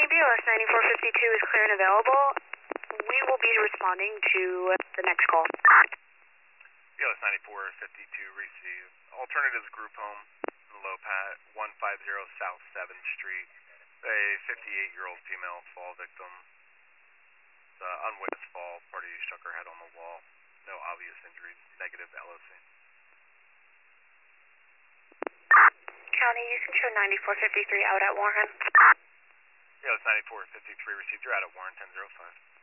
BLS 9452 is clear and available. We will be responding to the next call. BLS 9452 received. Alternatives group home in Lopat, 150 South 7th Street. A 58-year-old female fall victim. Unwitnessed fall. Party struck her head on the wall. No obvious injuries. Negative LOC. County, you can show 9453 out at Warren. BLS 9453 received. You're out at Warren 1005.